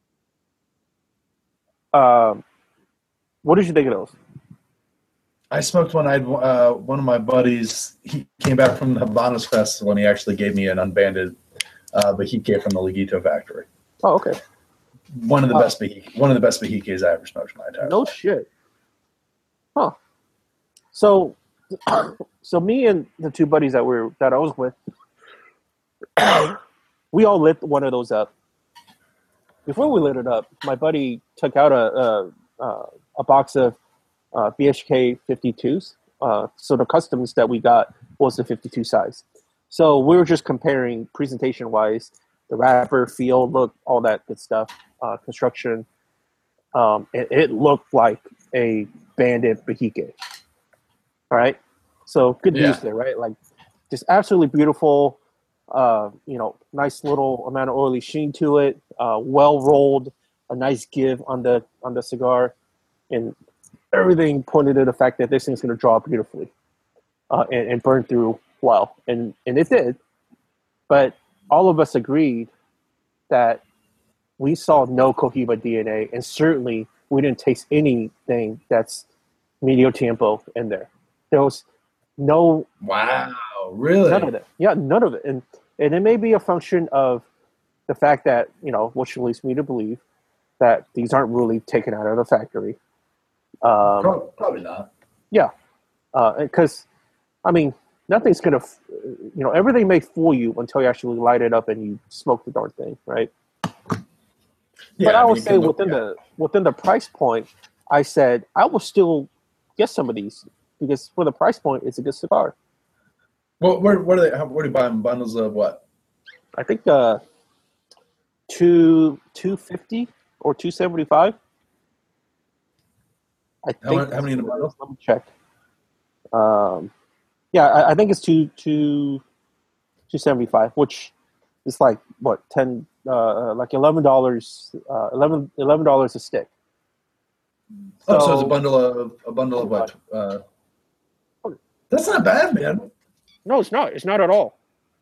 Um, what did you think of those? I smoked one. I had uh, one of my buddies. He came back from the Habanos Festival, and he actually gave me an unbanded uh, Bajique from the Leguito factory. Oh, okay. One of the Oh. best Bajique, one of the best Bajiques I ever smoked in my entire No life. shit. Huh. So, so me and the two buddies that were that I was with, we all lit one of those up. Before we lit it up, my buddy took out a a, a, a box of uh, B H K fifty-twos. Uh, so the customs that we got was the fifty-two size. So we were just comparing presentation-wise, the wrapper, feel, look, all that good stuff, uh, construction. Um, it, it looked like a banded Bajique. All right. So good Yeah. news there, right? Like just absolutely beautiful, uh, you know, nice little amount of oily sheen to it, uh, well rolled, a nice give on the, on the cigar, and everything pointed to the fact that this thing's going to draw beautifully, uh, and, and burn through well. And, and it did, but all of us agreed that we saw no Cohiba D N A, and certainly we didn't taste anything that's medio tiempo in there. There was no Wow, really? none of it. Yeah, none of it. And and it may be a function of the fact that, you know, which leads me to believe that these aren't really taken out of the factory. Um, Pro- Probably not. yeah, because I mean, nothing's gonna, f- you know, everything may fool you until you actually light it up and you smoke the darn thing, right? Yeah, but I mean, would you say can look- within yeah. the within the price point, I said I will still get some of these because for the price point, it's a good cigar. Well, where, where do they? How, where do you buy them? Bundles of what? I think uh, two two fifty or two seventy five. I How think. many- how many in a bundle? Let me check. Um, yeah, I, I think it's two two two seventy five, which is like what ten, uh, like eleven dollars, uh, eleven eleven dollars a stick. Oh, so it's a So- bundle of a bundle of what? Uh, that's not bad, man. No, it's not. It's not at all.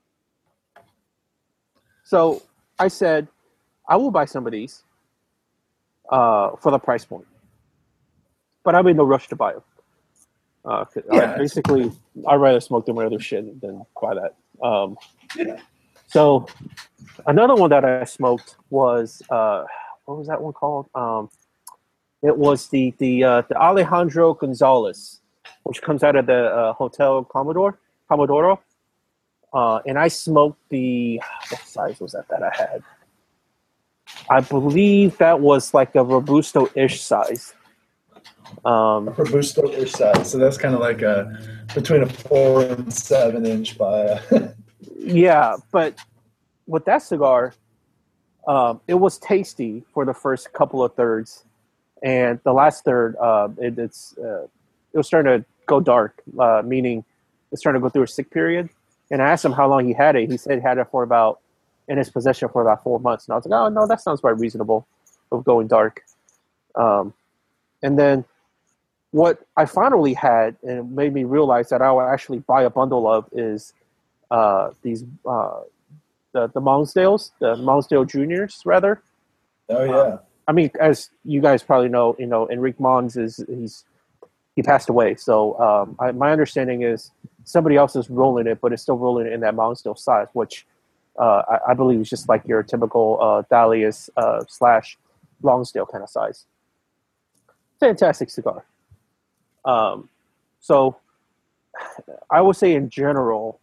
So I said, I will buy some of these uh, for the price point, but I'm in no rush to buy them. Uh, Yeah. I basically, I'd rather smoke them other shit than buy that. Um, Yeah. so another one that I smoked was uh, what was that one called? Um, it was the the uh, the Alejandro Gonzalez, which comes out of the uh, Hotel Commodore Commodoro. Uh, and I smoked the what size was that that I had? I believe that was like a Robusto-ish size. Um, Robusto-ish size. So that's kind of like a between a four and seven inch by. A yeah, but with that cigar, um, it was tasty for the first couple of thirds, and the last third, uh, it, it's uh, it was starting to go dark, uh, meaning it's starting to go through a sick period. And I asked him how long he had it. He said he had it for about in his possession for about four months. And I was like, oh no, that sounds quite reasonable of going dark. Um, and then what I finally had, and it made me realize that I would actually buy a bundle of, is uh, these uh, the the Mongsdales, the Mongsdale Juniors, rather. Oh yeah. Um, I mean, as you guys probably know, you know, Enrique Mons is he's he passed away. So um, I, my understanding is somebody else is rolling it, but it's still rolling it in that Mongsdale size, which uh, I, I believe is just like your typical uh, Dalias uh, slash Longsdale kind of size. Fantastic cigar. Um, so I would say in general,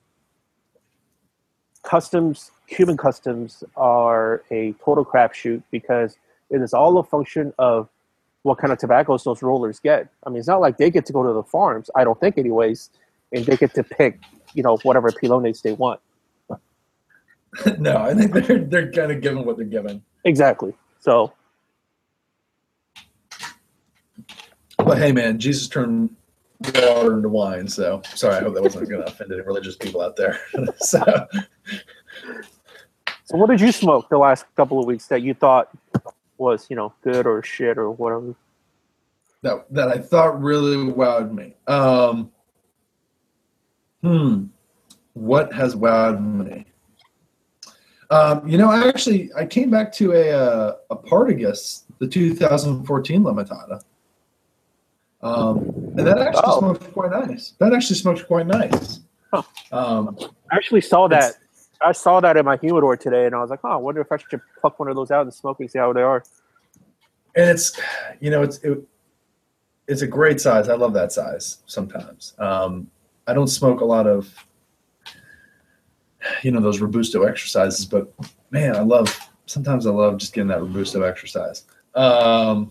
customs, Cuban customs are a total crapshoot because it is all a function of what kind of tobaccos those rollers get. I mean, it's not like they get to go to the farms, I don't think anyways, and they get to pick, you know, whatever pilones they want. No, I think they're they're kind of given what they're given. Exactly. So, but hey, man, Jesus turned water into wine. So sorry, I hope that wasn't going to offend any religious people out there. so, so what did you smoke the last couple of weeks that you thought was, you know, good or shit or whatever? That that I thought really wowed me. Um, hmm, what has wowed me? Um, you know, I actually I came back to a uh, a Partagas, the two thousand fourteen Limitada, um, and that actually oh. smoked quite nice. That actually smoked quite nice. Huh. Um, I actually saw that. I saw that in my humidor today, and I was like, "Oh, I wonder if I should pluck one of those out and smoke and see how they are." And it's, you know, it's it, it's a great size. I love that size. Sometimes um, I don't smoke a lot of, you know, those Robusto exercises, but man, I love. Sometimes I love just getting that Robusto exercise. Um,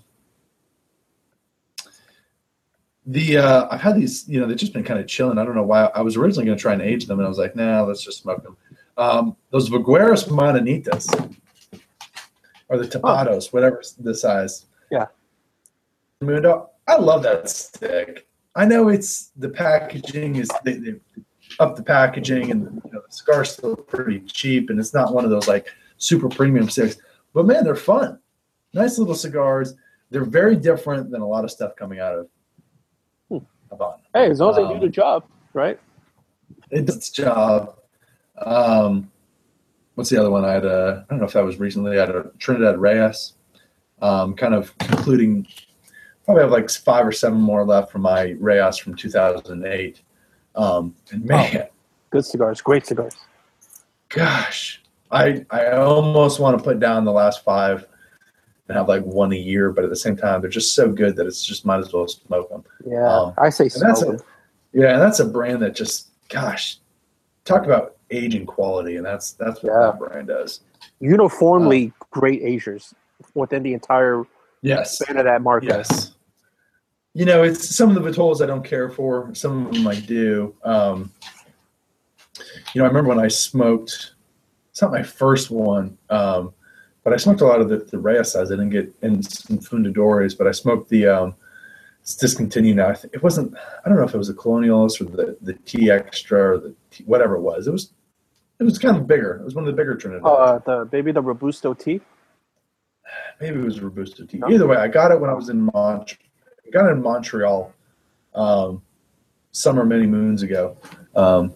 the uh, I've had these, you know, they've just been kind of chilling. I don't know why. I was originally going to try and age them, and I was like, nah, let's just smoke them. Um, those Vigueras Mananitas, or the Tapados, oh. whatever the size. Yeah. Mundo, I love that stick. I know it's the packaging is they, they up the packaging, and you know, the cigar's still pretty cheap, and it's not one of those like super premium sticks. But man, they're fun. Nice little cigars. They're very different than a lot of stuff coming out of hmm. Habana. Hey, as long as um, they do the job, right? It does its job. Um, what's the other one? I had a, I don't know if that was recently. I had a Trinidad Reyes, um, kind of concluding. Probably have like five or seven more left from my Reyes from two thousand eight. Um, and man, oh, good cigars, great cigars. Gosh, I I almost want to put down the last five and have like one a year, but at the same time, they're just so good that it's just might as well smoke them. Yeah, um, I say smoke them. Yeah, and that's a brand that just, gosh, talk about age and quality, and that's that's what yeah. that brand does. Uniformly um, great agers within the entire yes. span of that market. Yes. You know, it's some of the Vitolas I don't care for. Some of them I do. Um, you know, I remember when I smoked, it's not my first one, um, but I smoked a lot of the, the Reyes size. I didn't get in some Fundadores, but I smoked the, um, it's discontinued now. I think it wasn't, I don't know if it was the Colonials or the, the T Extra or the T, whatever it was. It was it was kind of bigger. It was one of the bigger Trinidad. Uh, the maybe the Robusto T? Maybe it was Robusto T. No. Either way, I got it when I was in Montreal. I got it in Montreal um, summer many moons ago. Um,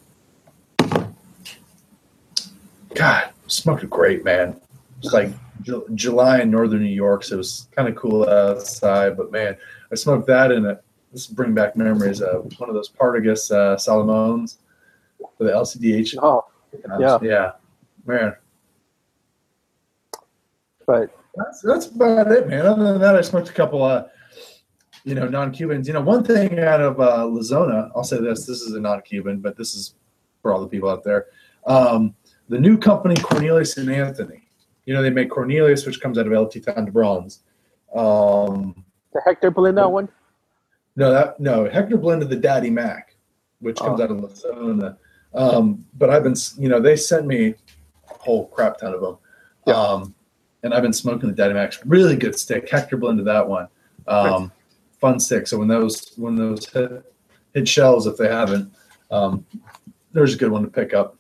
God, smoked great, man. It's like Ju- July in northern New York, so it was kind of cool outside. But man, I smoked that in a this will bring back memories of one of those Partagas uh, Salomones for the L C D H. Oh, yeah, yeah, man. But that's that's about it, man. Other than that, I smoked a couple of, you know, non-Cubans. You know, one thing out of uh, Lazona, I'll say this: this is a non-Cuban, but this is for all the people out there. Um, the new company Cornelius and Anthony. You know, they make Cornelius, which comes out of El Titan de Bronze. Um, the Hector blend that one? No, that no. Hector blended the Daddy Mac, which comes oh. out of Lazona. Um, but I've been, you know, they sent me a whole crap ton of them. Yeah. Um, and I've been smoking the Daddy Mac's. Really good stick. Hector blended that one. Um, fun stick. So when those when those hit, hit shelves, if they haven't, um, there's a good one to pick up.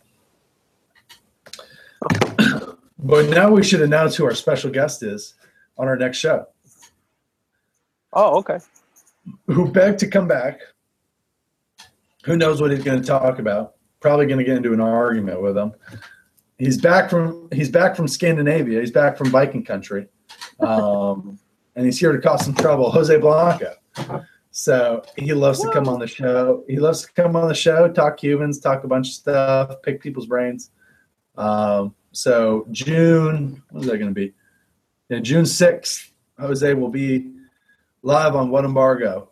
But now we should announce who our special guest is on our next show. Oh, okay. Who begged to come back. Who knows what he's going to talk about? Probably going to get into an argument with him. He's back from he's back from Scandinavia. He's back from Viking country, um, and he's here to cause some trouble. Jose Blanco. So he loves Whoa. to come on the show. He loves to come on the show, talk Cubans, talk a bunch of stuff, pick people's brains. Um, so June, what is that going to be? Yeah, June sixth, Jose will be live on What Embargo.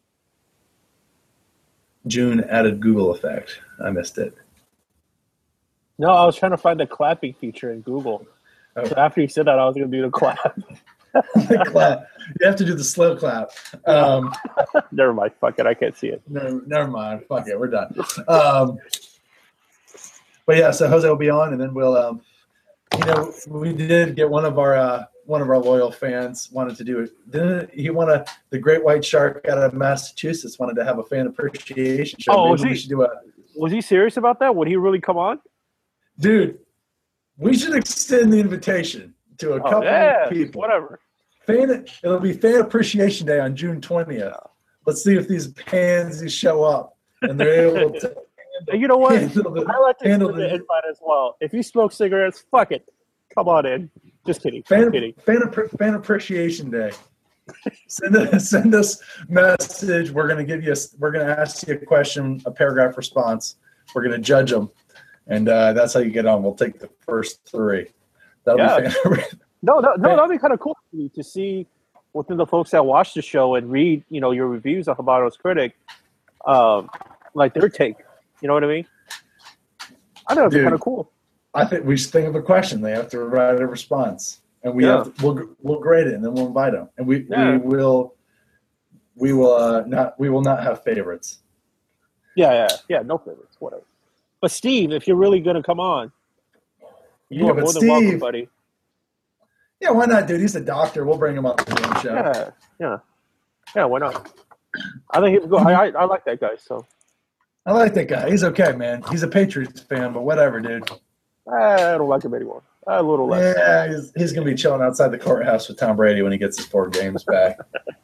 June added Google effect. I missed it. No, I was trying to find the clapping feature in Google. Oh. So after you said that, I was going to do the clap. The clap. You have to do the slow clap. Um, never mind. Fuck it. I can't see it. No, never mind. Fuck it. We're done. Um, but yeah, so Jose will be on, and then we'll. Um, you know, we did get one of our uh, one of our loyal fans wanted to do it. Didn't he want to? The Great White Shark out of Massachusetts wanted to have a fan appreciation show. Oh, Maybe was we he? Should do a, was he serious about that? Would he really come on? Dude, we should extend the invitation to a oh, couple yeah, of people. Whatever. Fan, it'll be Fan Appreciation Day on June twentieth. Let's see if these pansies show up and they're able to. Handle, you know what? The, I like to handle the invite as well. If you smoke cigarettes, fuck it. Come on in. Just kidding. Fan, Just kidding. Fan, Fan Appreciation Day. Send us, send us message. We're gonna give you. A, we're gonna ask you a question, a paragraph response. We're gonna judge them, and uh, that's how you get on. We'll take the first three. That'll yeah. be fan. No, no, no. That'd be kind of cool to see within the folks that watch the show and read, you know, your reviews of Habanos Critic, um, like their take. You know what I mean? I know it'd be kind of cool. I think we should think of a question. They have to write a response, and we yeah. have to, we'll we'll grade it, and then we'll invite them, and we, yeah. we will we will uh, not we will not have favorites. Yeah, yeah, yeah. No favorites, whatever. But Steve, if you're really gonna come on, you yeah, are more Steve, than welcome, buddy. Yeah, why not, dude? He's a doctor. We'll bring him up to the show. Yeah, yeah, yeah. Why not? I think he's good. I, I I like that guy. So I like that guy. He's okay, man. He's a Patriots fan, but whatever, dude. I don't like him anymore. A little less. Yeah, he's, he's going to be chilling outside the courthouse with Tom Brady when he gets his four games back.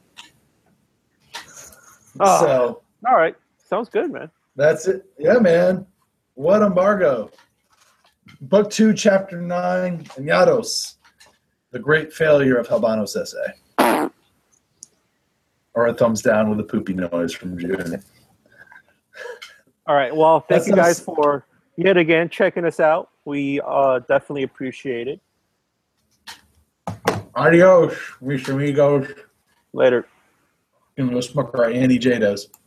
oh, so, all right. Sounds good, man. That's it. Yeah, man. What Embargo? Book two, Chapter nine, Añados. The Great Failure of Habanos S A. Or a thumbs down with a poopy noise from June. All right. Well, thank That's you guys us. for yet again checking us out. We uh, definitely appreciate it. Adios, mis amigos. Later. And we'll smoke our Annie Jados.